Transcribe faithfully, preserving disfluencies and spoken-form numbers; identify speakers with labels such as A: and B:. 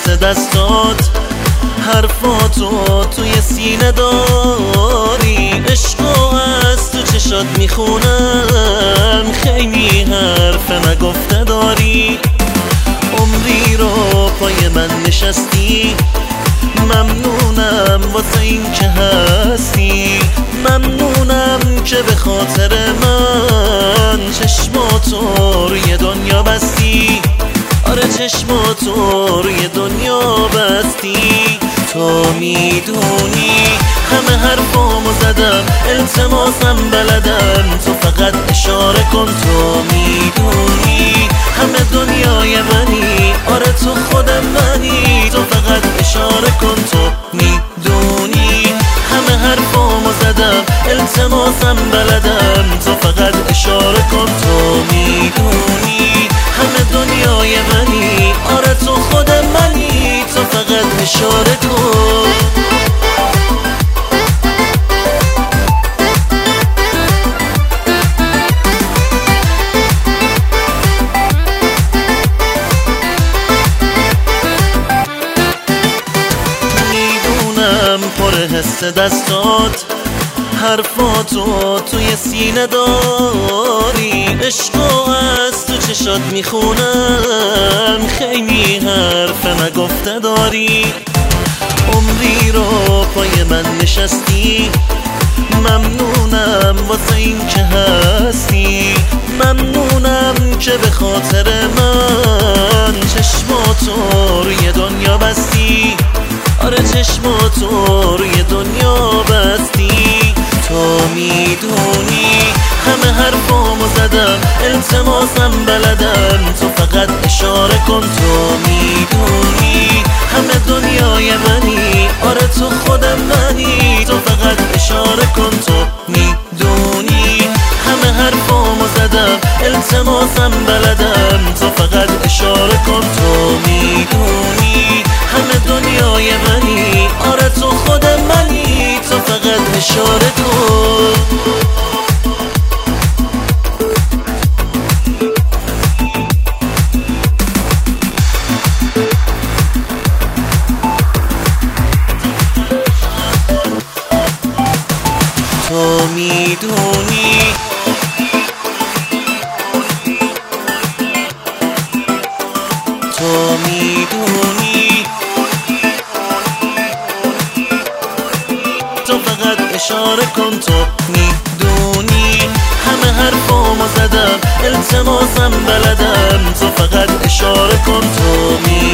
A: حس دستات، حرفاتو توی سینه داری، عشقو از تو چشات میخونم، خیلی حرف نگفته داری. عمری رو پای من نشستی، ممنونم واسه این که هستی، ممنونم که به خاطر من چشماتو روی دنیا بستی. آره چشماتو روی دنیا بستی. تو میدونی همه حرفامو زدم، التماسم بلدم، تو فقط اشاره کن. تو میدونی همه دنیای منی، آره تو خودم منی، تو فقط اشاره کن. تو میدونی همه حرفامو زدم، التماسم بلدم، تو فقط اشاره کن. تو میدونی همه دنیای منی، آره تو خودم منی، تو فقط اشاره کن. میدونم پر حس دستات، حرفاتو توی سینه داری، عشقو از تو چشات میخونم، خیلی حرف نگفته داری. عمری رو پای من نشستی، ممنونم واسه این که هستی، ممنونم که به خاطر من چشماتو روی دنیا بستی. آره چشماتو روی دنیا بستی. تو میدونی همه حرفامو زدم، التماسم بلدم، تو فقط اشاره کن. تو میدونی همه دنیای منی، آره تو خودم منی، تو فقط اشاره کن. تو میدونی همه حرفامو زدم، التماسم بلدم، تو فقط اشاره کن. تو میدونی همه دنیای منی، آره تو خودم منی، تو فقط اشاره کن. تو میدونی تو میدونی تو فقط اشاره کن. تو میدونی همه حرفامو زدم، التماسم بلدم، تو فقط اشاره کن. تو میدونی